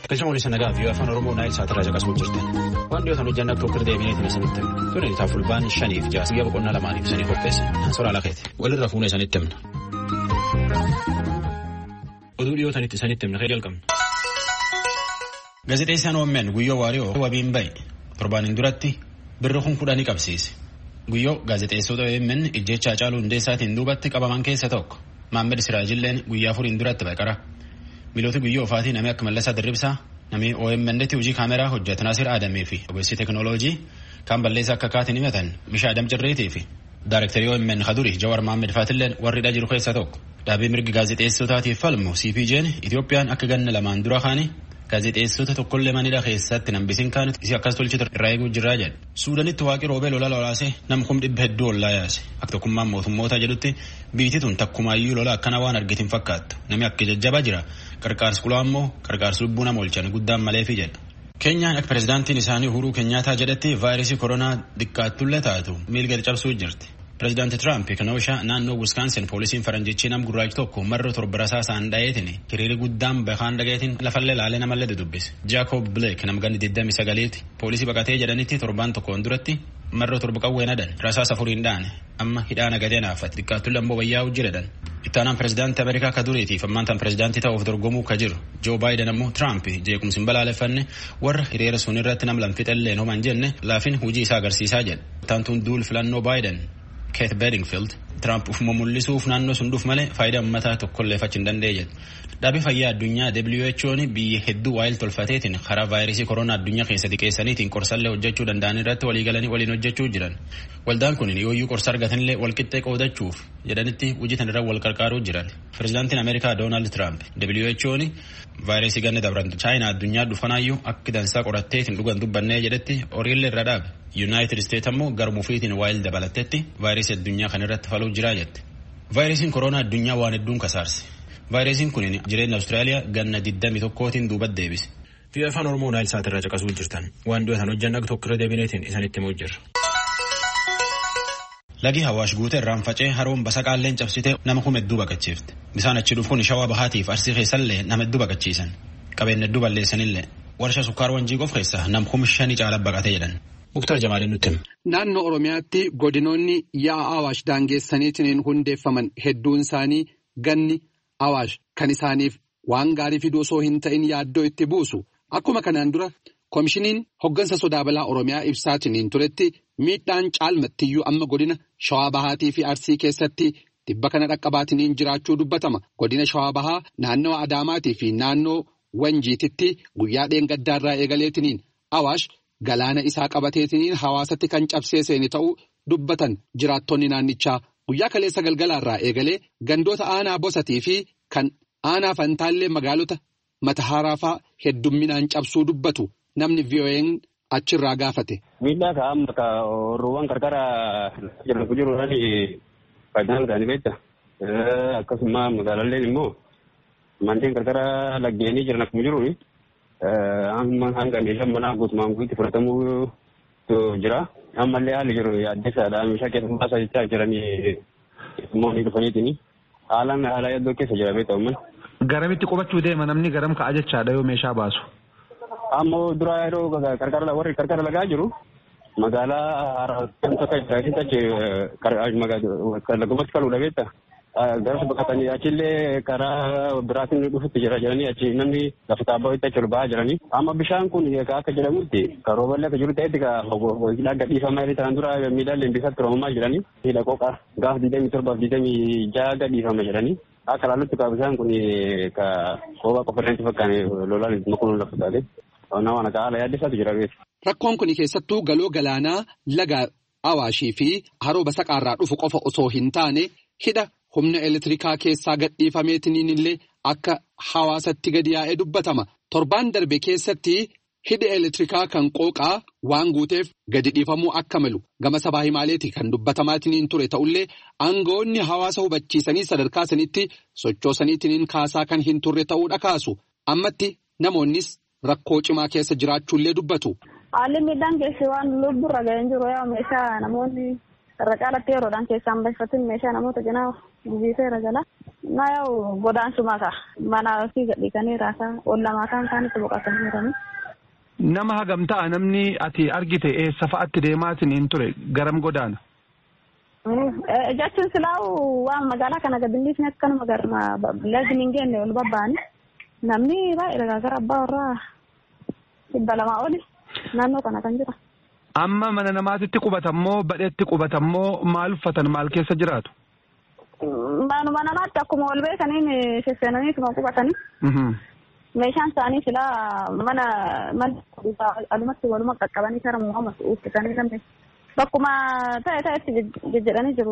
Keessumaa sanagaa fi afaan Oromoo naayil saatirraa caqasuu jirtan. Waan dhiyootaan hojjannaa tokko deebineetiin isinitti himna. Tuni taafulbaan 5 fi 6 guyyaa boqonnaa 2 fi 3 qopheesse. Soraa lakeeti. Walirra fuunee isinitti himna. Oduu dhiyootanitti isinitti himna kee jalqabna. Gaazexeessaan OMN Guyyoo Waariyoo wabiin bahe torbaan duratti birra 10,000 qabsiise. Guyyoo gaazexeessota OMN ijjecha Hacaaluu Hundeessaatiin duubatti qabaman keessa tokko. Maammed Siraajilleen guyyaa 4 duratti baqara. Miloota Guyyoo Ofaatii namni akka Mallasaa Dirribsaa namni OMN'tti hojii kaameraa hojjetu Naasir Aadamii fi ogeessi teekinooloojii kan balleessaa akka kaatiin himatan Bishaa Adam Cirreetii fi Daarektarii OMN Kaduri Jawar Maammed Faatilleen warri jiru keessa tokko. Dhaabbii mirgi gaazexeessotaatiif falmu CPJ'n Itoophiyaan akka ganna lamaan dura kaanii gaazexeessota tokkollee manidha keessatti nambisiin kaanitti isi akkas tolchite irraa eeguu jirraa jedhe. Suudanitti waaqii roobee lola lolaase nam 100,000 ollaa yaase. Akka tokkummaan mootummootaa jedhutti biitituun takkumaayyuu lola akkana waan argitiin fakkaattu. Namni akka jajjabaa jira. Qarqaarsi kulaa immoo qarqaarsi lubbuu nama oolchan guddaan maleefi jedha. Keenyaan akka pirezidaantiin isaanii Uhuruu Keenyaataa jedhetti vaayirasii koronaa xiqqaattullee taatu miilgad cabsuu jirti. Pirezidaanti Tiraamp Kenosha naannoo Wisconsin poolisiin faranjichi nam gurraachi tokko marra torba rasaasaan dhayeetiin hiriira guddaan bahaan dhageetiin lafallee laalee namallee dudubbise. Jaakob Blake nam ganni 29ti poolisii baqatee jedhanitti torbaan tokkoon duratti marra torba qawween hadan rasaasa 4 dhaane amma hidhaan agadeen haafate xiqqaattullee ammoo wayyaa'uu jiredhan. Ittaanaan pirezidaantii Ameerikaa ka duriitiif ammaantaan pirezidaantii ta'uuf dorgomuu ka jiru Joo Baayiden ammoo Tiraamp jeequmsi hin balaaleffanne warra hiriira sun irratti nam lamfixelleen homan jenne laafin hujii isaa agarsiisaa jedhe. Ittaantuun duul filannoo Baayiden Keith Bedingfield Tiraamp ufuma mul'isuuf naannoo sun dhuuf malee faayidaa ummataa tokkollee fachi hin danda'e jedhe. Dhaabbii fayyaa addunyaa WHO'n biyya hedduu waa'il tolfateetiin karaa vaayirasii koronaa addunyaa keessa xiqqeessaniitiin qorsallee hojjechuu danda'an irratti waliigalanii waliin hojjechuu jiran. Waldaan kun yooyyuu qorsa argatanillee walqixxee qoodachuuf jedhanitti hojiitan irra wal qarqaaruu jiran. Pirezidaantiin Ameerikaa Doonaald Tiraamp WHO'n vaayirasii ganna dabran Chaayinaa addunyaa dhufanaayyuu akka dansaa qoratteetiin dhugan dubbannee jedhetti horiillee irra dhaabe. Yuunaayitid Isteet ammoo garmuufiitiin waa'il dabalattetti vaayirasii addunyaa kan irratti faluu jiraa jette. Vaayirasiin koronaa addunyaa waan hedduun kasaarse. Vaayirasiin kun jireenya Awustiraaliyaa ganna 21tiin duubatti deebise. Fi afaan Oromoo naayil saatirraa caqasuu jirtan waan dhiyootaan hojjannaa tokko irra deebineetiin isinitti himuu jirra. Lagi Hawaash guutee irraan facee haroon basaqaalleen cabsitee nama 100 baqachiifte. Bisaan achi dhufuun Shawaa Bahaatiif Arsii keessallee nama 100 baqachiisan. Qabeenya hedduu balleessanillee warshaa sukkaar Wanjii qof keessa nam 5,000 caala baqatee jedhan. Muktar Jamaaliin nutti hima. Naannoo Oromiyaatti godinoonni yaa'a Awaash daangeessaniitiin hundeeffaman hedduun isaanii ganni Awaash kan isaaniif waan gaarii fiduu osoo hin ta'in yaaddoo itti buusu. Akkuma kanaan dura koomishiniin hoggansa sodaa balaa Oromiyaa ibsaatiin turetti miidhaan caalmattiyyuu amma godina Shawaa Bahaatii fi Arsii keessatti tibba kana dhaqqabaatiin jiraachuu dubbatama. Godina Shawaa Bahaa naannoo Adaamaatii fi naannoo Wanjiititti guyyaa dheengaddaarraa eegaleetiin Awaash galaana isaa qabateetiin hawaasatti kan cabsee seeni ta'uu dubbatan jiraattonni naannichaa. Guyyaa kaleessa galgalaarraa eegalee gandoota aanaa Bosatii fi kan aanaa Fantaallee magaalota Matahaaraafaa heddumminaan cabsuu dubbatu namni VOA'n achirraa gaafate. Miidhaa ka'amma ka roowwan qarqara jiran faayidaan isaanii beekta. Akkasuma magaalalleen immoo manneen qarqara laggeenii jiran akkuma jiru amma hanga meeshaan manaa guutumaan guutti fudhatamuu jira. Ammallee haalli jiru addeessaadha. Meeshaa keessa baasaa jechaa jiranii moonii dhufaniitini. Haalaan haala yaddoo keessa jira beektaa uummanni. Garamitti qubachuu deema namni garam ka'a jechaadha yoo meeshaa baasu. Ammoo duraa yeroo warri qarqara lagaa jiru magaalaa haaraa tokko lagumatti kaluudha beektaa. Garas baqatanii achillee karaa biraatiin dhufutti jira jedhanii achi namni lafa taabbaa itti achi ba'aa jiranii. Amma bishaan kun akka jedhamutti karooballee akka jiru ta'etti hidhaa gadhiifamaa yeroo ta'an dura miidhaan bisatti roomamaa jiranii. Hidha qooqaa gaaf 27-26 gadhiifama jedhanii. Akka laallutti bishaan kun koobaa qofa irratti fakkaane lolaan makuun lafa taate. Waan akka haala yaaddeessaatu jira beeku. Rakkoon kun keessattuu galoo galaanaa laga Awaashii fi haroo Basaqaarraa dhufu qofa osoo hin taane hidha humna elektirikaa keessaa gadhiifameetiin illee akka hawaasatti gadi yaa'ee dubbatama. Torbaan darbe keessatti hidhi elektirikaa kan qooqaa waan guuteef gadi dhiifamuu akka malu gama sabaa himaaleeti kan dubbatamaatiin ture ta'ullee aangawoonni hawaasa hubachiisanii sadarkaa sanitti sochoosaniitiin kaasaa kan hin turre ta'uudha kaasu. Ammatti namoonnis rakkoo cimaa keessa jiraachuullee dubbatu. Haalli miidhaan keessi waan lubburra ga'een jiru yaa meeshaa namoonni irra caalatti yeroodhaan keessaan baay'atin meeshaa namoota janaa gubiiseera jala. Na yaa'u godaansuma ka mana ofii gadhiisanii raasaa ollamaa kan itti boqotanii jiranii. Nama hagam ta'a namni ati argite eessa fa'aatti deemaatiin ture garam godaana? Jechuun silaa'u waan magaalaa kana gadhiisni akkanuma garma lagni hin geenye ol babbaani. Namni baay'ee gara abbaa warraa 200 oli naannoo kana kan jira. Amma mana namaatitti qubatammoo badheetti qubatammoo maal uffatan maal keessa jiraatu? Manuma namaatti akkuma ol beekaniin sesseenaniituma qubatanii. Meeshaan isaanii silaa mana alumatti waluma qaqqabanii kara muhammad uffisanii namni bakkuma ta'etti jejjedhanii jiru.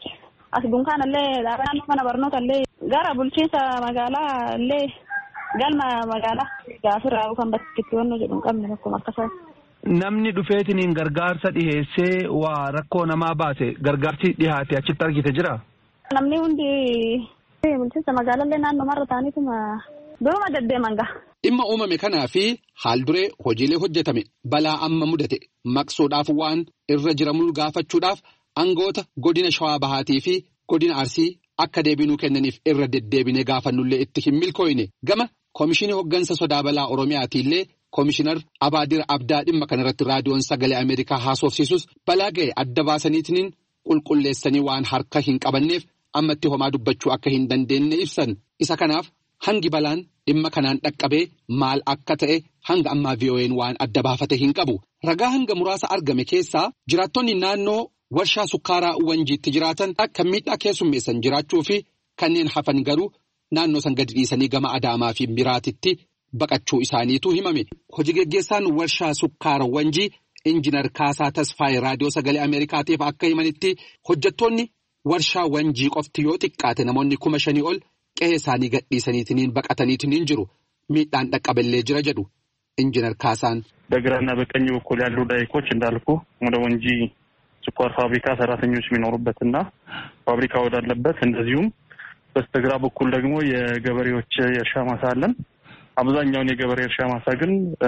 As dunkaanallee naannoo mana barnootaallee gara bulchiinsa magaalaa illee galma magaalaa gaafirraa kan bakkitti wanno jedhu hin qabne bakkuma akkasuma. Namni dhufeetiniin gargaarsa dhiheessee waa rakkoo namaa baase gargaarsi dhihaate achitti argite jira? Namni hundi bulchiinsa magaalaallee naannoo marra ta'aniituma duruma deddeeman gaha. Dhimma uumame kanaa fi haal duree hojiilee hojjetame balaa amma mudate maqsuudhaaf waan irra jiramuu gaafachuudhaaf aangoota godina Shawaa Bahaatii fi godina Arsii akka deebinuu kennaniif irra deddeebine gaafannullee itti hin milkooyne gama Koomishinii Hoggansa Sodaa Balaa Oromiyaatiillee Koomishinar Abaadir Abdaa dhimma kanarratti raadiyoon sagalee Ameerikaa haasofsiisus balaa ga'e adda baasaniitiin qulqulleessanii waan harka hin qabanneef ammatti homaa dubbachuu akka hin dandeenye ibsan isa kanaaf hangi balaan dhimma kanaan dhaqqabee maal akka ta'e hanga ammaa VOA'n waan adda baafate hin qabu. Ragaa hanga muraasa argame keessaa jiraattonni naannoo warshaa sukkaaraa Wanjiitti jiraatan kan miidhaa keessummeessan jiraachuu fi kanneen hafan garuu naannoo san gadi dhiisanii gama Adaamaa fi Biraatitti baqachuu isaaniitu himame. Hojii geggeessaan warshaa sukkaaraa Wanjii Injiinar Kaasaa Tasfaayee raadiyoo sagalee Ameerikaatiif akka himanitti hojjettoonni warshaa Wanjii qofti yoo xiqqaate namoonni 5,000 ol qe'ee isaanii gadhiisaniitiin baqataniitiin jiru miidhaan dhaqqaballee jira jedhu Injiinar Kaasaan. በግራና በቀኝ በኩል ያሉ ዳይኮች እንዳልኩ ወደ ወንጂ ስኳር ፋብሪካ ሰራተኞች የሚኖሩበትና ፋብሪካ ወዳለበት እንደዚሁም በስተግራ በኩል ደግሞ የገበሬዎች የእርሻ ማሳ አለን። አብዛኛውን የገበሬ እርሻ ማሳ ግን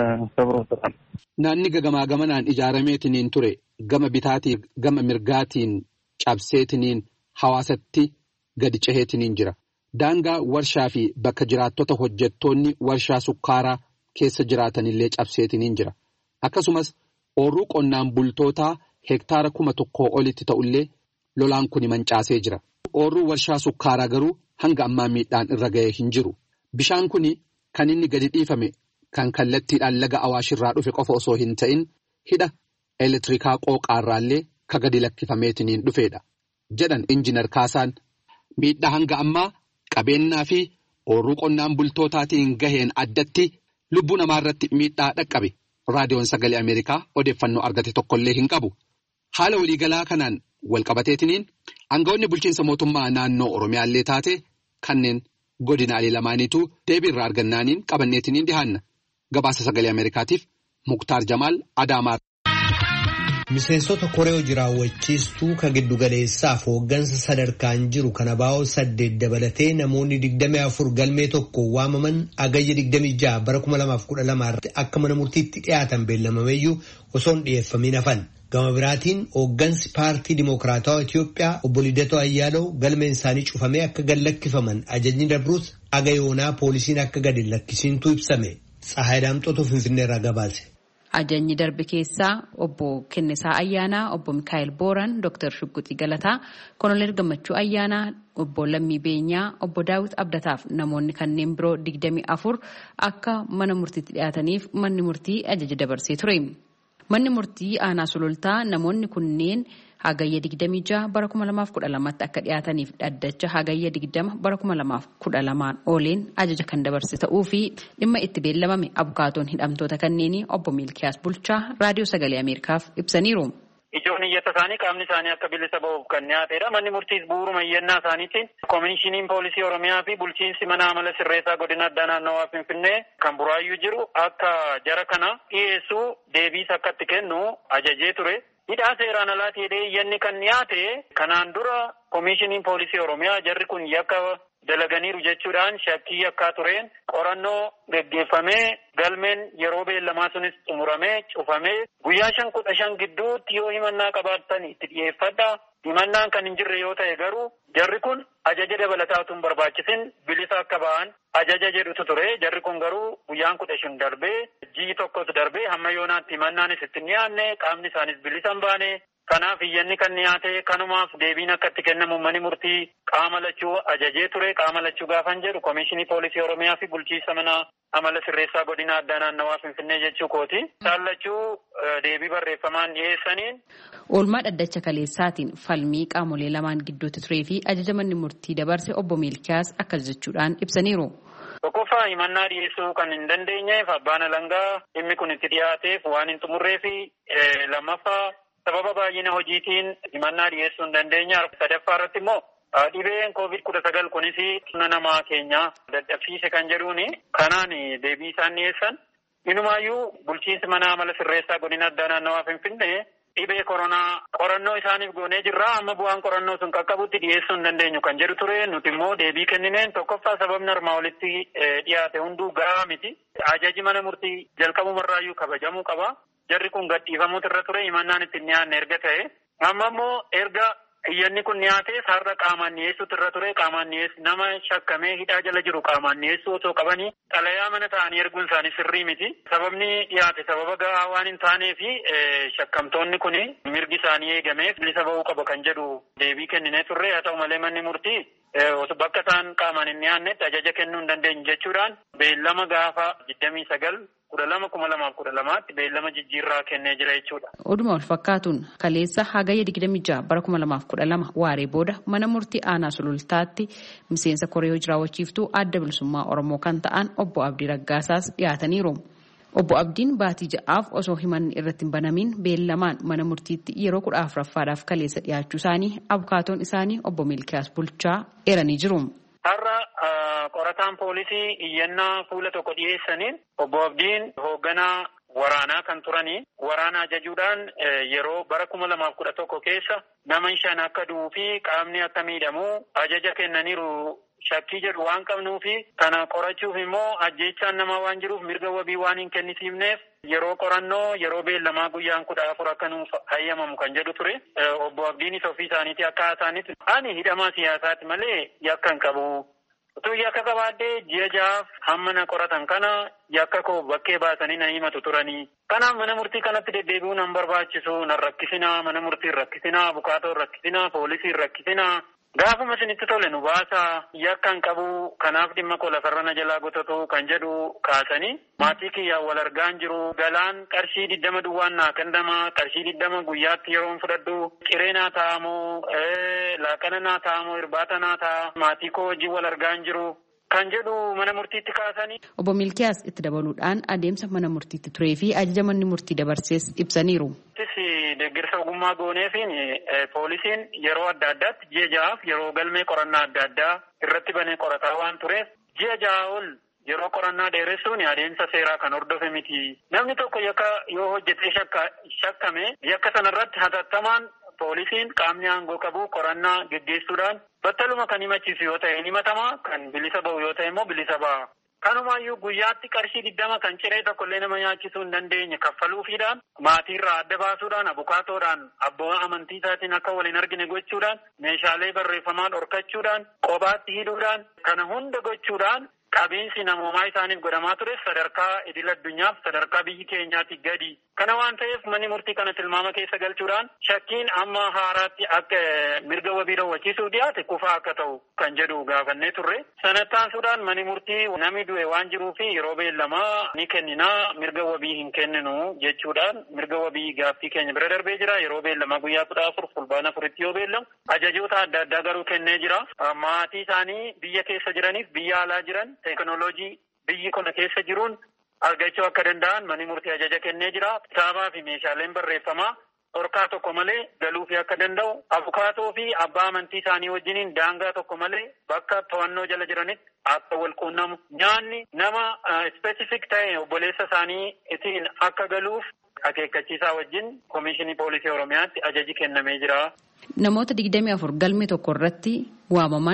ተብሮታል። ናኒ ገገማ ገመናን ኢጃረሜቲኒን ቱሬ ገመ ቢታቲ ገመ ሚርጋቲን ጫብሴቲኒን ሐዋሰቲ ገድጨሄቲኒን ጅራ ዳንጋ ወርሻፊ በከጅራቶተ ሆጀቶኒ ወርሻ ሱካራ keessa jiraatanillee cabseetiniin jira. Akkasumas oorruu qonnaan bultootaa hektaara 1,000 olitti ta'ullee lolaan kun mancaasee jira. Oorruu warshaa sukkaaraa garuu hanga ammaa miidhaan irra ga'ee hin jiru. Bishaan kun kan inni gadi dhiifame kan kallattiidhaan laga Awaashirraa dhufe qofa osoo hin ta'in hidha elektirikaa qooqaarraallee ka gadi lakkifameetiniin dhufeedha. Jedhan Injiinar Kaasaan miidhaa hanga ammaa qabeenyaa fi oorruu qonnaan bultootaatiin gaheen addatti lubbuu namaa irratti miidhaa dhaqqabe raadiyoon sagalee Ameerikaa odeeffannoo argate tokkollee hin qabu. Haala waliigalaa kanaan walqabateetiniin aangawoonni bulchiinsa mootummaa naannoo Oromiyaallee taate kanneen godinaalee lamaaniitu deebii irraa argannaaniin qabanneetiniin dhihaanna. Gabaasa sagalee Ameerikaatiif Muktaar Jamaal Adaamaa. Miseensota koree jiraawwachiistuu ka giddugaleessaaf hooggansa sadarkaan jiru kana baa'oo 8 dabalatee namoonni 24 galmee tokko waamaman agayya 26 bara 2012 akka mana murtiitti dhiyaatan beellamameeyyuu osoo hin dhiyeeffamiin hafan. Gama biraatiin hooggansi paartii Dimookiraatawaa Itiyoophiyaa obbo Lidatoo Ayyaalaw galmeen isaanii cufamee akka gad lakkifaman ajajni dabruus agayoonaa poolisiin akka gad hin lakkisiintu ibsame. Tsahaay Daamxootu Finfinneerraa gabaase. Ajajni darbe keessaa obbo Kennisaa Ayyaanaa, obbo Mikaa'el Booran, Dr. Shugguxii Galataa, Koloneel Gammachuu Ayyaanaa, obbo Lammii Beenyaa, obbo Daawit Abdataaf namoonni kanneen biroo 24 akka mana murtiitti dhiyaataniif manni murtii ajaja dabarsee ture. Manni murtii aanaa sulultaa namoonni kunneen hagayya 26 bara 2012 akka dhiyaataniif dhaddacha hagayya 20 bara 2012 ooleen ajaja kan dabarse ta'uu fi dhimma itti beellamame abukaatoon hidhamtoota kanneenii obbo Miilkiyaas Bulchaa raadiyoo sagalee Ameerikaaf ibsaniiru. Ijoon iyyata isaanii qaamni isaanii akka bilisa ba'uuf kan dhiyaateedha. Manni murtiis bu'uuruma iyyannaa isaaniitiin koomishiniin poolisii Oromiyaa fi bulchiinsi mana amala sirreessaa godina addaa naannawaa Finfinnee kan buraayyuu jiru akka jara kana dhiyeessuu deebiis akka itti kennu ajajee ture. Hidhaa seeraan alaatii iyyanni kan dhiyaate kanaan dura koomishiniin poolisii Oromiyaa jarri kun yakka dalaganiiru jechuudhaan shakkii akka tureen qorannoo geggeeffamee galmeen yeroo beellamaa sunis xumuramee cufamee guyyaa 5-15 gidduutti yoo himannaa qabaattan itti dhiyeeffadha. Himannaan kan hin jirre yoo ta'e garuu jarri kun ajaja dabalataa utuu hin barbaachisin bilisa akka ba'an ajaja jedhutu ture. Jarri kun garuu guyyaan 15 darbee ji'i tokkos darbee hamma yoonaatti himannaanis itti hin dhiyaanne qaamni isaanis bilisa hin baane. Kanaaf iyyanni kan dhiyaate kanumaaf deebiin akka itti kennamu manni murtii qaama lachuu ajajee ture. Qaama lachuu gaafan jedhu Komishinii Poolisii Oromiyaa fi bulchiinsa mana amala sirreessaa godina addaa naannawaa Finfinnee jechuu kooti. Isaan lachuu deebii barreeffamaan dhiyeessaniin. Oolmaa dhaddacha kaleessaatiin falmii qaamolee lamaan gidduutti turee fi ajaja manni murtii dabarse obbo Milkiyaas akkas jechuudhaan ibsaniiru. Tokkoffaa himannaa dhiyeessuu kan hin dandeenyeef abbaan alangaa dhimmi kun itti dhiyaateef waan hin xumurree fi lammaffaa sababa baay'ina hojiitiin himannaa dhiyeessuu hin dandeenya. Sadaffaa irratti immoo dhibeen COVID-19 kunis humna namaa keenya dadhabsiise kan jedhuuni. Kanaan deebii isaan dhiyeessan. Inumaayyuu bulchiinsi mana amala sirreessaa godina addaa naannawaa Finfinnee dhibee koronaa qorannoo isaaniif goonee jirra. Amma bu'aan qorannoo sun qaqqabutti dhiyeessuu hin dandeenyu kan jedhu ture. Nuti immoo deebii kennineen tokkoffaa sababni armaa olitti dhiyaate hunduu gahaa miti. Ajaji mana murtii jalqabumarraayyuu kabajamuu qaba. Jarri kun gadhiifamuutu irra ture. Himannaan itti dhiyaanne erga ta'e. Amma immoo erga iyyanni kun dhiyaatee har'a qaamaan dhiyeessuutu irra ture. Qaamaan dhiyeessu nama shakkamee hidhaa jala jiru qaamaan dhiyeessuu otoo qabanii xalayaa mana ta'anii erguun isaanii sirrii miti. Sababni dhiyaate sababa gahaa waan hin taaneefi shakkamtoonni kun mirgi isaanii eegameef bilisa ba'uu qaba kan jedhu deebii kenninee turre. Haa ta'u malee manni murtii bakka isaan qaamaan hin dhiyaannetti ajaja kennuu hin dandeenyu jechuudhaan beellama gaafa 29/12/2012tti beellama jijjiirraa kennee jira jechuudha. Oduma wal fakkaatuun kaleessa hagayya 26/2012 waaree booda mana murtii aanaa sulultaatti miseensa koree hojii raawwachiiftuu adda bilisummaa Oromoo kan ta'an obbo Abdii Raggaasaas dhiyaataniiru. Obbo Abdiin baatii ja'aaf osoo himanni irratti hin banamin beellamaan mana murtiitti yeroo 14ffaadhaaf kaleessa dhiyaachuu isaanii abukaatoon isaanii obbo Milkiyaas Bulchaa eeranii jiru. Har'a qorataan poolisii iyyannaa fuula tokko dhiyeessaniin obbo Abdiin hoogganaa waraanaa kan turanii waraana ajajuudhaan yeroo bara 2011 keessa nama 5 akka du'uu fi qaamni akka miidhamu ajaja kennaniiru. Shakkii jedhu waan qabnuu fi kana qorachuuf immoo ajjeechaan namaa waan jiruuf mirga wabii waan hin kennisiifneef yeroo qorannoo yeroo beellamaa guyyaan 14 akka nuuf hayyamamu kan jedhu ture. Obbo Abdiinis ofii isaaniiti akka haasa'anitti ani hidhamaa siyaasaati malee yakka hin qabu. Utuu yakka qabaadhee ji'a ja'aaf hamma na qoratan kana yakka koo bakkee baasanii na himatu turanii. Kanaaf mana murtii kanatti deddeebi'uu nan barbaachisu nan rakkisinaa mana murtii rakkisinaa abukaatoo rakkisinaa poolisii rakkisinaa. Gaafuma isinitti tole nu baasa yakka hin qabu kanaaf dhimma koo lafarra na jalaa gotatu kan jedhu kaasanii maatii kiyyaan wal argaa hin jiru. Galaan qarshii 20 duwwaan naa kennama qarshii 20 guyyaatti yeroo fudhadhu ciree naa taa'amoo laaqana naa taa'amoo irbaata naa ta'a maatii koo wajjin wal argaa hin jiru. Kan jedhu mana murtiitti kaasanii. Obbo Milkiyaas itti dabaluudhaan adeemsa mana murtiitti turee fi ajaja manni murtii dabarsees ibsaniiru. Deeggarsa ogummaa gooneefiin poolisiin yeroo adda addaatti ji'a ja'aaf yeroo galmee qorannaa adda addaa irratti banee qorataa waan tureef ji'a ja'a ol yeroo qorannaa dheeressuun adeemsa seeraa kan hordofe miti. Namni tokko yakka yoo hojjetee shakkame yakka sanarratti hatattamaan poolisiin qaamni aangoo qabu qorannaa geggeessuudhaan battaluma kan himachiisu yoo ta'e himatamaa kan bilisa ba'u yoo ta'e immoo bilisa ba'a. Kanumaayyuu guyyaatti qarshii 20 kan ciree tokkollee nama nyaachisuu hin dandeenye kaffaluufiidhaan maatiirraa adda baasuudhaan abukaatoodhaan abbaa amantii isaatiin akka waliin argine gochuudhaan meeshaalee barreeffamaa dhorkachuudhaan qobaatti hidhuudhaan kana hunda gochuudhaan qabiinsi namoomaa isaaniif godhamaa ture sadarkaa idil addunyaaf sadarkaa biyyi keenyaatti gadi. Kana waan ta'eef manni murtii kana tilmaama keessa galchuudhaan shakkiin amma haaraatti akka mirga wabii raawwachiisuuf dhiyaate kufaa akka ta'u kan jedhu gaafannee turre. Sanattaansuudhaan manni murtii namni du'e waan jiruuf yeroo beellamaa ni kenninaa mirga wabii hin kenninu jechuudhaan mirga wabii gaaffii keenya bira darbee jira. Yeroo beellamaa guyyaa 14 fulbaana 4tti yoo beellamu ajajoota adda addaa garuu kennee jira. Maatii isaanii biyya keessa jiraniif biyya alaa jiran teekinooloojii biyyi kana keessa jiruun argachuu akka danda'an manni murtii ajaja kennee jira. Kitaabaa fi meeshaaleen barreeffamaa dhorkaa tokko malee galuufi akka danda'u abukaatoo fi abbaa amantii isaanii wajjiniin daangaa tokko malee bakka to'annoo jala jiranitti akka wal quunnamu nyaanni nama ispeesifik ta'e obboleessa isaanii ittiin akka galuuf akeekkachiisaa wajjin Komishinii Poolisii Oromiyaatti ajaji kennamee jira. Namoota 24 galmee tokko irratti waamaman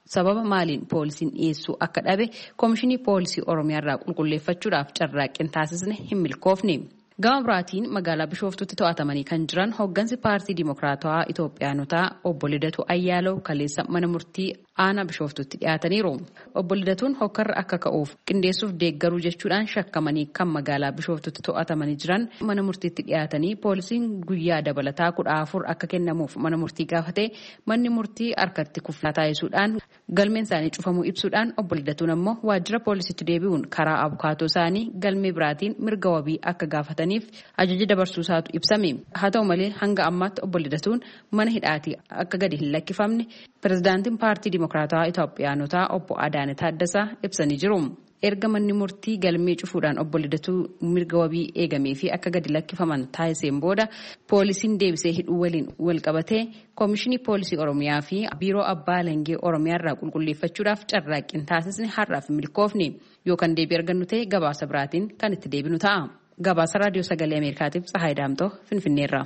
sababa maaliin poolisiin dhiyeessuu akka dhabe Koomishinii Poolisii Oromiyaarraa qulqulleeffachuudhaaf carraaqqii taasisne hin milkoofne. Gama biraatiin magaalaa Bishooftuutti to'atamanii kan jiran hooggansi paartii Dimokiraatawaa Itoophiyaanotaa obbo Lidatuu Ayyaalaw kaleessa mana murtii aanaa Bishooftuutti dhiyaataniiru. Obbo Lidatuun hokkarra akka ka'uuf qindeessuuf deeggaruu jechuudhaan shakkamanii kan magaalaa Bishooftuutti to'atamanii jiran mana murtiitti dhiyaatanii poolisiin guyyaa dabalataa 14 akka kennamuuf mana murtii gaafate manni murtii harkatti kuffaa taasisuudhaan galmeen isaanii cufamuu ibsuudhaan obbo Lidatuun ammoo waajjira poolisiitti deebi'uun karaa abukaatoo isaanii galmee biraatiin mirga wabii akka gaafataniif ajaja dabarsuusaatu ibsame. Haa ta'u malee hanga ammaatti obbo Lidatuun mana hidhaatii akka gadi hin lakkifamne pirezidaantiin paartii Dimokiraatawaa Itoophiyaanotaa obbo Adaane Taaddasaa ibsanii jiru. Erga manni murtii galmee cufuudhaan obbo Lidatuu mirga wabii eegamee fi akka gadi lakkifaman taasiseen booda poolisiin deebisee hidhuu waliin wal qabatee Koomishinii Poolisii Oromiyaa fi Biiroo Abbaa Alangaa Oromiyaarraa qulqulleeffachuudhaaf carraaqqii taasisne har'aaf milkoofne yookaan deebii argannu ta'e gabaasa biraatiin kan itti deebinu ta'a. Gabaasa Raadiyoo Sagalee Ameerikaatiif Tsahaay Daamtoo Finfinneerraa.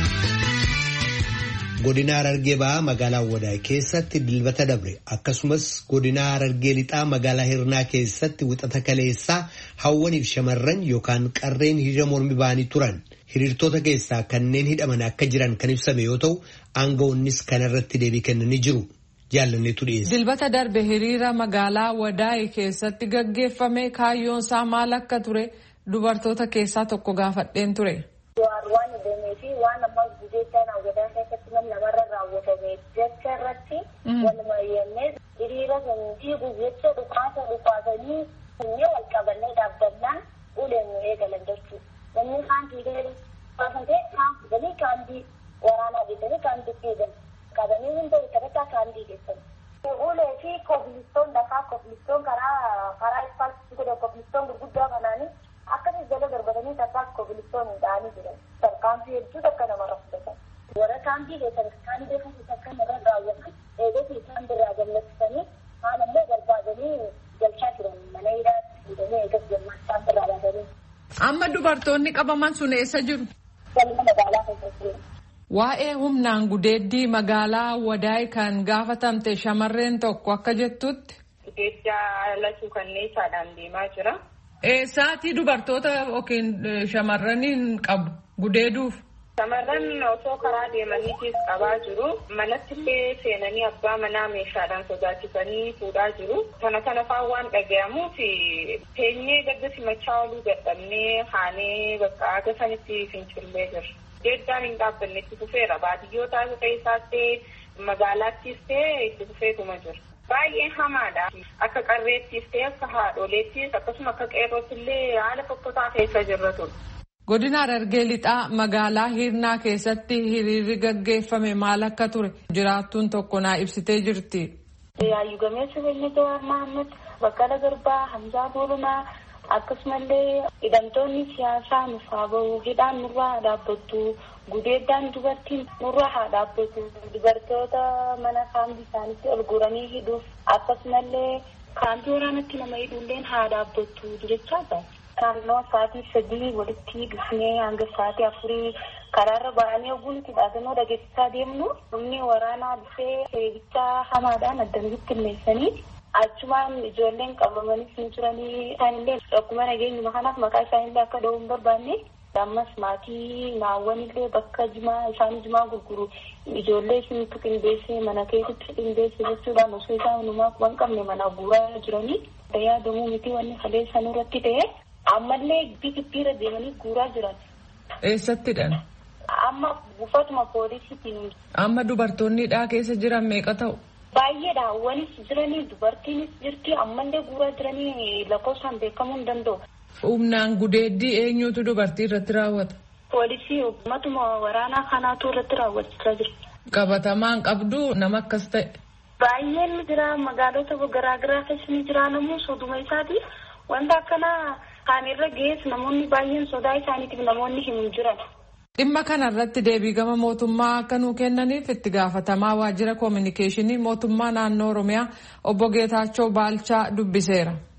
Godina Harargee Bahaa magaalaa Wadaay keessatti dilbata dabre akkasumas godina Harargee Lixaa magaalaa Hirnaa keessatti wixata kaleessaa hawwaniif shamarran yookaan qarreen hiriira mormi ba'anii turan hiriirtota keessaa kanneen hidhaman akka jiran kan ibsame yoo ta'u aangawoonnis kanarratti deebii kennanii jiru. Jaalanneetu dhiyeesse. Dilbata darbe hiriira magaalaa Wadaay keessatti gaggeeffame kaayyoon isaa maal akka ture dubartoota keessaa tokko gaafadheen ture. Waan deemeefi waan amma gudeettaan hawwataa keessatti namarra raawwatame jecha irratti waluma yennee hiriira sandiigu jecha dhukaasanii kunnee wal qabannee dhaabbannaan uleen nu eegalan jechuudha. Namni kaan fiigee baasantee kaan fidanii kaandii waraanaa geessanii kaandii fiigan qabanii hunda ittafataa kaandii geessan. Ulee fi kobilistoon lafaa kobilistoon karaa ispaaltii godhan kobilistoon gurguddaa kanaanii akkasii jala darbatanii tasaas kobilistoon dhaanii jiran. Tarkaanfii hedduu akka namarra fudhatan. Warra kaandii keessan kaandii beekamtu akka namarra raawwatan eegatti isaan birraa gallachiisanii haala immoo barbaadanii galchaa turan mana hidhaatti fuudhanii eegatti gammaa isaan birraa baatanii. Amma dubartoonni qabaman sun eessa jiru? Galma magaalaa keessatti. Waa'ee humnaan gudeeddii magaalaa Wadaay kan gaafatamte shamarreen tokko akka jettutti. Gudeeddaa lachuu kanneessaadhaan deemaa jira. Eessaatii dubartoota yookiin shamarraniin qabu gudeeduuf? Shamarran osoo karaa deemaniitis qabaa jiru. Manatti illee seenanii abbaa manaa meeshaadhaan sodaachisanii fuudhaa jiru. Kana fa'aa waan dhagahamuuf teenyee gadda simachaa oluu dadhabnee haanee bakka aga sanitti fincillee jira. Gudeeddaan hin dhaabbanne itti fufeera. Baadiyyoota keessaatti magaalaattis ta'e itti fufeetuma jira. Baay'ee hamaadha. Akka qarreettis ta'e akka haadholeettis akkasuma akka qeerrootti illee haala fokkotaa keessa jirra ture. Godina Harargee Lixaa magaalaa Hirnaa keessatti hiriirri gaggeeffame maal akka ture jiraattuun tokko naa ibsitee jirti. Yaayyu Gameessa Beelladoo Mahammad, Baqqala Garbaa, Hamzaa Boolonaa akkasumallee hidhamtoonni siyaasaa nuuf haa bahu, hidhaan nurraa dhaabbattu, gudeeddaan dubartiin nurraa haa dhaabbatu, dubartoota mana kaambii isaaniitti ol guuranii hidhuuf akkasumallee kaambii waraanatti nama hidhuulleen haa dhaabbattu jechaa jira. Naannoo sa'aatii 3 walitti dhufnee hanga sa'aatii 4 karaarra ba'anii oguun itti dhaasanoo dhageessisaa deemnu humni waraanaa dhufee seebicha hamaadhaan addamitti ilmeessanii achumaan ijoolleen qabamanis ni turanii isaanillee akkuma nageenyuma kanaaf maqaa isaanillee akka dha'uu hin barbaanne ammas maatii naawwanillee bakka isaanii jimaa gurguru ijoollee isinitti qindeessee mana keessatti qindeesse jechuudhaan osoo isaan numaa quban qabne mana guuraa jiranii yaadamuu miti wanni kalee sanurratti ta'e. Ammallee bibbiirra deemanii guuraa jiran. Eessattidha? Amma buufatuma poolisiitiin. Amma dubartoonnidhaa keessa jiran meeqa ta'u? Baay'eedha. Wanis jiranii dubartiinis jirti ammallee guuraa jiranii lakkoofsaan beekamuu hin danda'u. Humnaan gudeeddii eenyutu dubartii irratti raawwata? Poolisii uummatuma waraanaa kanaatu irratti raawwachaa jira. Qabatamaan qabdu nama akkas ta'e? Baay'een jira magaalota garaagaraa keessa ni jira namuu sooduma isaati. Wanta akkanaa kaan irra gees namoonni baay'een sodaa isaaniitiif namoonni hin jiran. Dhimma kanarratti deebii gama mootummaa akka nuu kennaniif itti gaafatamaa waajjira koominikeeshinii mootummaa naannoo Oromiyaa obbo Geetaachoo Baalchaa dubbiseera.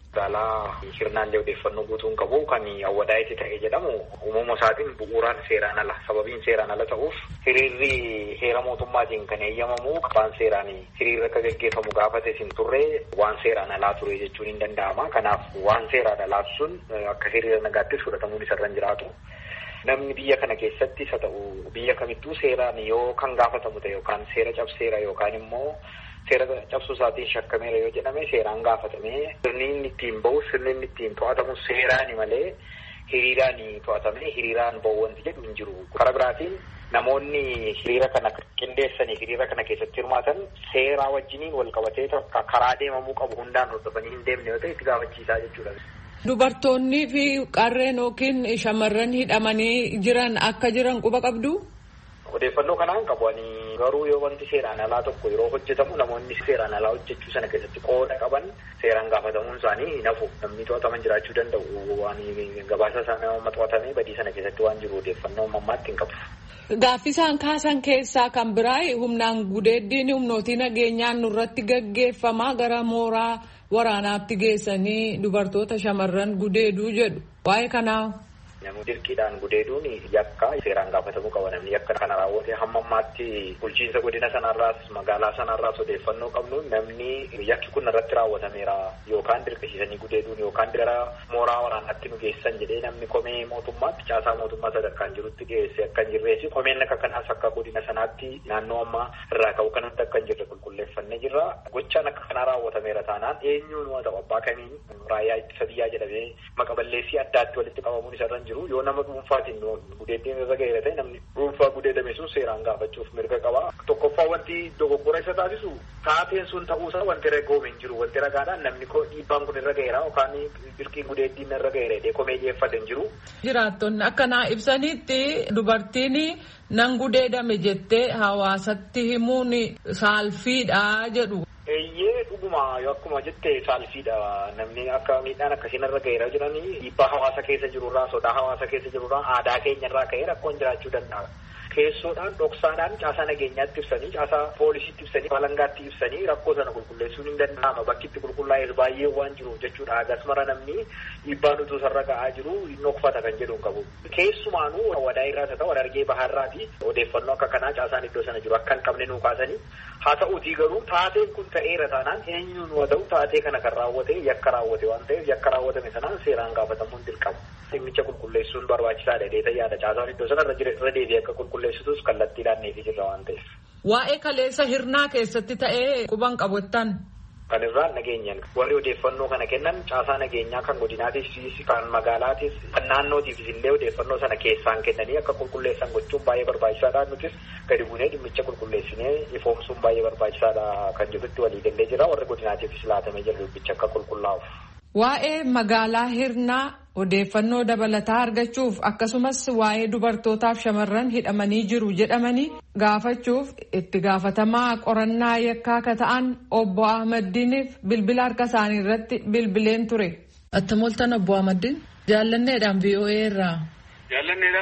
Magaalaa sirnaallee odeeffannoo guutuun qabu kan awwadaa'itti ta'e jedhamu uumama isaatiin bu'uuraan seeraan ala. Sababiin seeraan ala ta'uuf hiriirri heera mootummaatiin kan eeyyamamu waan seeraan hiriirri akka gaggeeffamu gaafate sin turre waan seeraan alaa ture jechuun hin danda'ama. Kanaaf waan seeraan alaa sun akka hiriira nagaattis fudhatamuun isarra hin jiraatu. Namni biyya kana keessattis haa ta'u biyya kamittuu seeraan yoo kan gaafatamu ta'e yookaan seera cabseera yookaan immoo seera cabsuu isaatiin shakkameera yoo jedhame seeraan gaafatamee sirni inni ittiin bahu sirni inni ittiin to'atamu seeraani malee hiriiraan to'atamee hiriiraan bahu wanti jedhu hin jiru. Karaa biraatiin namoonni hiriira kana qindeessanii hiriira kana keessatti hirmaatan seeraa wajjiniin wal qabatee karaa deemamuu qabu hundaan hordofanii hin deemne yoo ta'e itti gaafachiisaa jechuudha. Dubartoonni fi qarreen yookiin shamarran hidhamanii jiran akka jiran quba qabdu? Odeeffannoo kanaan qabu garuu yoo wanti seeraan alaa tokko yeroo hojjetamu namoonni seeraan alaa hojjechuu sana keessatti qooda qaban seeraan gaafatamuun isaanii hin hafu. Namni to'ataman jiraachuu danda'u waan gabaasa isaanii amma to'atamee badii sana keessatti waan jiru odeeffannoo ammaatti hin qabu. Gaaffii isaan kaasan keessaa kan biraa humnaan gudeeddiin humnootii nageenyaan nurratti gaggeeffamaa gara mooraa waraanaatti geessanii dubartoota shamarran gudeeduu jedhu. Waa'ee kanaa. Namni dirqiidhaan gudeeduun yakka seeraan gaafatamuu qaba. Namni yakka kana raawwate hamma ammaatti bulchiinsa godina sanarraas magaalaa sanarraas odeeffannoo qabnu namni yakki kun irratti raawwatameera yookaan dirqisiisanii gudeeduun yookaan gara mooraa waraanaatti nu geessan jedhee namni komee mootummaatti caasaa mootummaa sadarkaan jirutti geesse akka hin jirreesi komeen akka kanaas akka godina sanaatti naannoo ammaa irraa ka'u kanatti akka hin jirre qulqulleeffannee jirra. Gochaan akka kanaa raawwatameera taanaan eenyuun waa ta'u abbaa kamiin raayyaa ittisa biyyaa jedhamee maqaballeessii addaatti walitti qabamuun isarra jiru yoo nama dhuunfaatiin gudeeddiin irra ga'eera ta'e namni dhuunfaa gudeedame sun seeraan gaafachuuf mirga qaba. Tokkoffaa wanti dogoggora isa taasisu taateen sun ta'uusaa wanti ragoome hin jiru. Wanti ragaadhaan namni dhiibbaan kun irra ga'eera yookaan dirqiin gudeeddiin irra ga'eera jedhee komee dhiyeeffate hin jiru. Jiraattonni akkanaa ibsanitti dubartiin nan gudeedame jettee hawaasatti himuun saalfiidha jedhu. Eeyyee dhuguma akkuma jette saalfiidha. Namni akka miidhaan akkasiin irra ga'eera jiranii dhiibbaa hawaasa keessa jirurraa sodaa hawaasa keessa jirurraa aadaa keenyarraa ka'ee rakkoon jiraachuu danda'a. Keessoodhaan dhoksaadhaan caasaa nageenyaatti ibsanii caasaa poolisiitti ibsanii balangaatti ibsanii rakkoo sana qulqulleessuun hin danda'ama. Bakki itti qulqullaa'es baay'ee waan jiruuf jechuudha. Agasmara namni dhiibbaan utuu sarara ga'aa jiru hin dhokfata kan jedhu hin qabu. Keessumaanuu wadaa irraas haa ta'u Harargee bahaarraati odeeffannoo akka kanaa caasaan iddoo sana jiru akka hin qabne nuu kaasanii haa ta'uutii garuu taateen kun ta'eera taanaan eenyuun waa ta'u taatee kana kan raawwate yakka raawwate waan ta'eef yakka raawwatame sanaan seeraan gaafatamuun dirqama. Dhimmicha qulqulleessuun barbaachisaadha dheeta yaada caasaan iddoo sana irra deebi'ee akka qulqulleessitus kallattiidhaan neefii jirra waan ta'eef. Waa'ee kaleessa hirnaa keessatti ta'ee quban qabattan. Kan irraan nageenyaan warri odeeffannoo kana kennan caasaa nageenyaa kan godinaatis kan magaalaatis kan naannootiifis illee odeeffannoo sana keessaan kennanii akka qulqulleessan gochuun baay'ee barbaachisaadha. Nutis gadi buunee dhimmicha qulqulleessinee ifoomsuun baay'ee barbaachisaadha kan jedhutti walii gallee jira. Warri godinaatiifis laatamee jira dubbicha akka qulqullaa'uuf. Waa'ee magaalaa hirnaa odeeffannoo dabalataa argachuuf akkasumas waa'ee dubartootaaf shamarran hidhamanii jiru jedhamanii gaafachuuf itti gaafatamaa qorannaa yakkaa akka ta'an obbo Ahmaddiiniif bilbila harka isaanii irratti bilbileen ture. Attam ooltan obbo Ahmaddiin? Jaallanneedhaan VOA irraa. Jaallanneedha?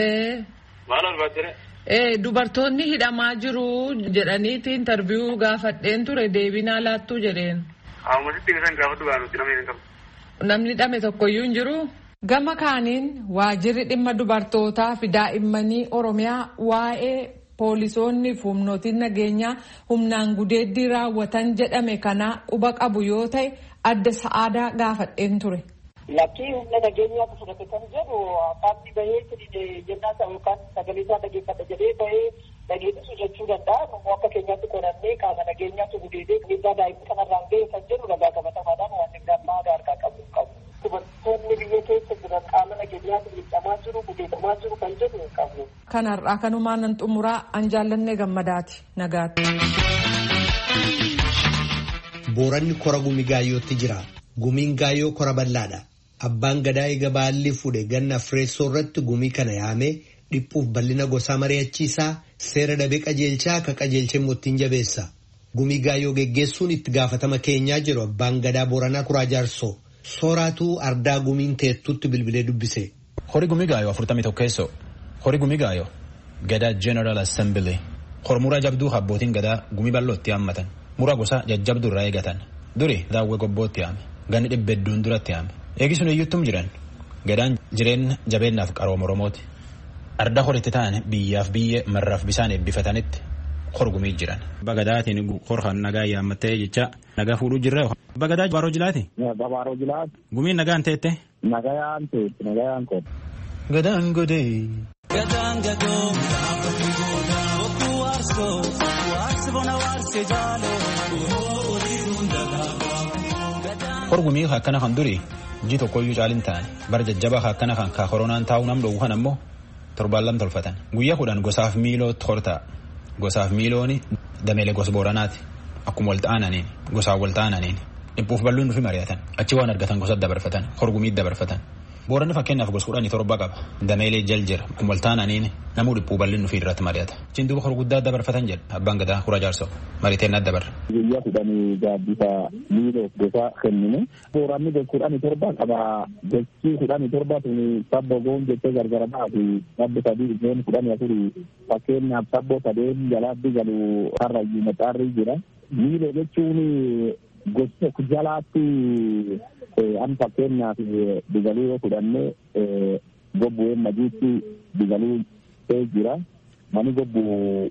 Maal barbaadde? Dubartoonni hidhamaa jiru jedhaniiti intarviyuu gaafadheen ture deebinaa laattuu jedheen. Ahmaditti isaan gaafadhu nuti namni hin qabu. Namni hidhame tokkoyyuu hin jiru. Gama kaaniin waajirri dhimma dubartootaa fi daa'immanii Oromiyaa waa'ee poolisoonni fi humnootiin nageenyaa humnaan gudeeddii raawwatan jedhame kana quba qabu yoo ta'e adda sa'aadaa gaafadheen ture. Lakkii humna nageenyaa fudhate kan jedhu qaamni bahee jennaa ta'u yookaan sagalee isaa dhageeffata jedhee bahee dhageessisu jechuu danda'a. Nummuu akka keenyaatti qorannee qaama nageenyaatu gudeedee miidhaa daa'imni kanarraan ga'e kan jedhu ragaa qabatamaadhaan waan hin gammaa harkaa qabu qabu. Dubartoonni biyya keessa jiran qaama nageenyaatu miidhamaa jiru gudeedamaa jiru kan jedhu hin qabu. Kanarraa kanumaan nan xumuraa an jaallannee gammadaati nagaatti. Booranni kora gumii gaayyootti jira. Gumiin gaayyoo kora bal'aadha. Abbaan gadaa eega baalli fuudhe ganna Fireessoo irratti gumii kana yaamee dhiphuuf bal'ina gosaa mari'achiisaa seera dabee qajeelchaa akka qajeelcheen murtiin jabeessa. Gumii gaayyoo geggeessuun itti gaafatama keenyaa jiru abbaan gadaa Booranaa Kuraa Jaarsoo sooraatuu ardaa gumiin teettuutti bilbilee dubbise. Horii gumii gaayyoo 41 keessoo horii gumii gaayyoo gadaa General Assembly hormuraa jabduu abbootiin gadaa gumii bal'ootti haammatan muraa gosaa jajjabduu irraa eegatan duri daawwee gobbootti haame ganni dhibba hedduun duratti haame. Eegi sun iyyuttum jiran gadaan jireenya jabeennaaf qarooma Oromooti. Arda horitti ta'an biyyaaf biyye marraaf bisaan eebbifatanitti horgumii jiran. Bagadaatiin horkan nagaa yaammattee jecha nagaa fuudhuu jirra. Bagadaa baaroo jilaati? Baaroo jilaati. Gumiin nagaan teette? Nagayaan teette nagayaan kooti. Gadaan godee. Gadaan gadoo bokkuu waarsoo waarsi bona waarsi jaaloo oliiruun dagaa. Horgumii akkana kan durii ji tokkoyyuu caalin ta'an bara jajjabaa akkana kan kaa koronaan taa'uu nam dhoowwu kan ammoo torbaan lam tolfatan. Guyyaa kudhan gosaaf miilootti horta'a. Gosaaf miilooni dameelee gos booranaati. Akkuma wal ta'ananiin gosaan wal ta'ananiin dhiphuuf balluun nufi mari'atan achi waan argatan gosa dabarfatan horgumii dabarfatan. Booranni fakkeenyaaf gos 17 qaba. Dameelee jal jira akkuma wal ta'ananiin namuu dhiphuu balluun nufi irratti mari'ata. Achiin duuba horguddaa dabarfatan jedha abbaan gadaa Hura Jaarsoo mariiteen adda barra. Guyyaa kudhanii gaaddisa miiloof gosa kennine. Booranni gos 17 qaba. Gosi 17 tuni sabbo goon jettee gargara baati. Sabbo sadii isheen 14 fakkeenyaaf sabbo sadeen jalaatti galu harrayyuu maxaarri jira. Miiloo jechuun gosa jalaatti an fakkeenyaaf digaluu yoo fudhanne gobbu'een majiitti digaluu jira. Mani gobbu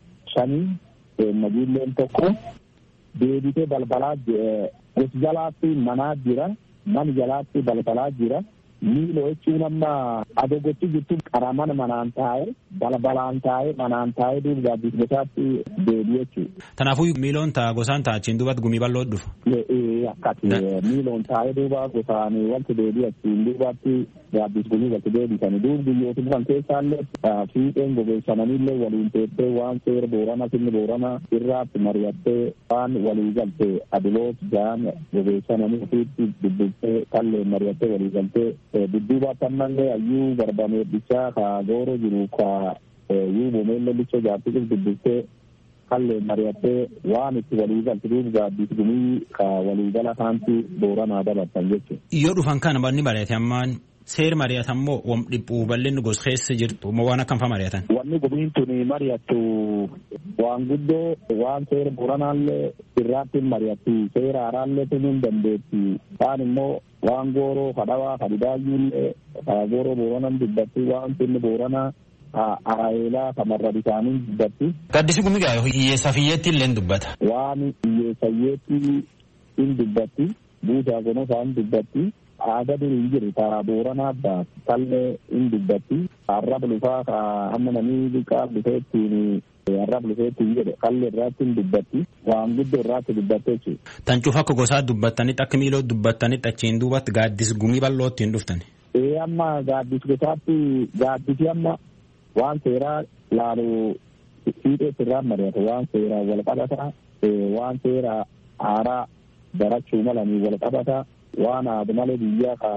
5 majiilleen tokko deebitee balbalaa gosa jalaatti manaa jira. Mani jalaatti balbalaa jira. Miiloo jechuun amma adogotti jirtu qaraman manaan taa'e balbalaan taa'e manaan taa'e duuba gaaddisgosaatti deebi jechuudha. Kanaafuu miiloon ta'a gosaan ta'a achiin duubatti gumii bal'oo dhufa. Akkati miiloon taa'e duuba gosaan walti deebi achiin duubatti gaaddisgumii walti deebisani duuba biyyoota kan keessaallee fiixeen gogeessananillee waliin teessee waan seera boorana sinni boorana irraatti mari'attee waan walii galtee adiloos jaan gogeessananii ofiitti dubbistee kallee mari'attee walii galtee dudduuba tammallee ayyuu barbameeddichaa ka gooro jiru ka yuu bomeelle licha jaartiqis dubbistee kallee mari'attee waan itti walii galtuuf gaaddisgumii ka waliigala kaanti booranaa dabartan jechuudha. Yoo dhufan kana banni mari'ate ammaan seer mari'atan moo wam dhiphuu bal'inni gos keessa jirtu moo waan akkam fa mari'atan? Wanni gumiin tuni mari'attu waan guddoo waan seera booranaallee irraatti mari'atti seera haaraallee tunuun dandeetti. Kaan immoo waan gooroo kadhawaa kadhidaayyuullee gooroo booranan dubbatti waan sinni booranaa araayelaa kamarra bisaaniin dubbatti. Gaaddisi gumii gaa hiyyeessaaf hiyyeetti illee dubbata. Waan hiyyeessayyeetti in dubbatti buusaa gonofaan dubbatti. Aadaa durii jiru karaa booranaa baas tallee in dubbatti. Arraba lufaa amma namni liqaa dhufeettiin arraba dhufeettiin jedhe kallee irraatti in dubbatti. Waan guddoo irraatti dubbattee jechuudha. Tan cufa akka gosaa dubbattanitti akka miiloo dubbattanitti achiin duubatti gaaddis gumii bal'ootti hin dhuftani. Amma gaaddis gosaatti gaaddisi amma waan seeraa laalu fiixeetti irraa mari'ata waan seeraa wal qabata waan seeraa haaraa barachuu malanii wal qabata. Waan aadu malee biyyaa ka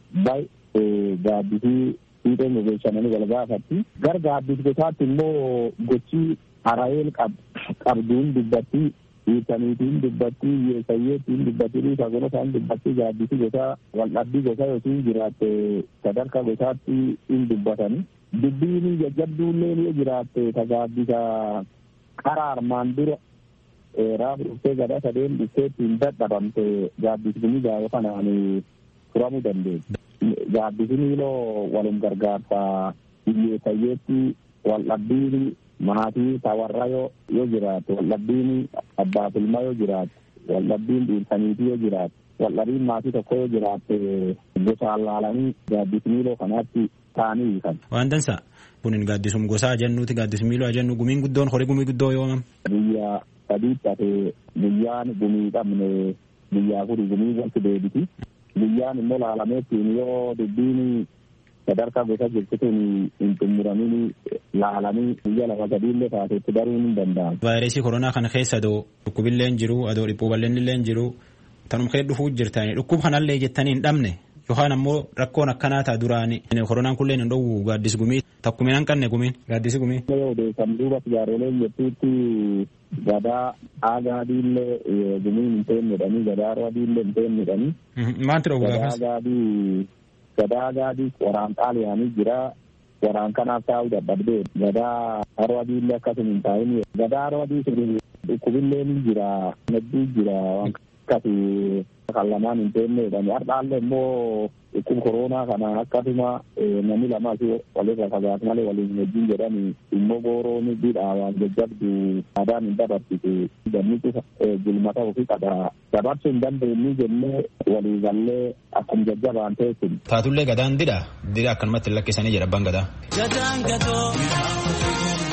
gaaddisii fiixeen gogeessananii wal gaafatti. Gar gaaddis gosaatti immoo gochii araayeel qabduun dubbatti hiikkaniitiin dubbatti hiyyeessayyeettiin dubbatti dhiisaa gonosaan dubbatti gaaddisii gosaa waldhabbii gosaa yookiin jiraatte sadarkaa gosaatti in dubbatani. Dubbiin jajjabduullee ni jiraatte ka gaaddisa karaa armaan dura raaf dhuftee gadaa sadeen dhufteetti hin dadhabamte gaaddisni gaafa kanaan furamuu dandeessu. Gaaddisni iloo walum gargaarsa hiyyeessayyeetti waldhabbiin maatii tawarra yoo jiraate waldhabbiin abbaaf ilma yoo jiraate waldhabbiin dhiirsaniitii yoo jiraate waldhabbiin maatii tokko yoo jiraate gosaan laalanii gaaddisni iloo kanaatti ta'anii hiikan. Waan dansaa kunin gaaddisum gosaa jennuuti gaaddismiiloo jennu gumiin guddoon horii gumii guddoo yoomam. Biyya sadiitti ate guyyaan gumii qabne guyyaa kuni gumii wanti deebiti. Guyyaan immoo laalameettiin yoo dubbiin sadarkaa gosa jirtuun hin xumuramin laalanii guyyaa lama sadiillee taateetti daruun hin danda'amu. Vaayirasii koronaa kana keessa adoo dhukkubillee hin jiru adoo dhiphuu bal'inillee hin jiru tanum kee dhufuu jirtanii dhukkub kanallee jettanii hin dhabne yookaan ammoo rakkoon akkanaa ta'a duraanii koronaan kulleen hin dhowwu gaaddis gumii takkumin hanqanne gumiin gaaddisi gumii. Yoo odeessan duuba jaaroleen jettuutti gadaa aagaadiillee gumiin hin teennedhanii gadaa roodiillee hin teennedhanii. Maanti dhowwu gaafas? Gadaa aagaadii waraan xaaliyaanii jira waraan kanaaf taa'uu dadhabdee gadaa roodiillee akkasuma hin taa'in gadaa roodii sun dhukkubillee ni jira hedduu jira akkasi kan lamaan hin teemneedhaan hardhaallee immoo dhukkub koronaa kana akkasuma namni lamaa fi walirra fagaatu malee waliin wajjin jedhanii immoo gooroon bidhaa waan jajjabdu aadaan hin dabarsitu gannitu gulmata ofii qaba dabarsuu hin dandeenye jennee walii gallee akkuma jajjabaan teessin. Taatullee gadaan didha akkanumatti lakkisanii jedha abbaan gadaa.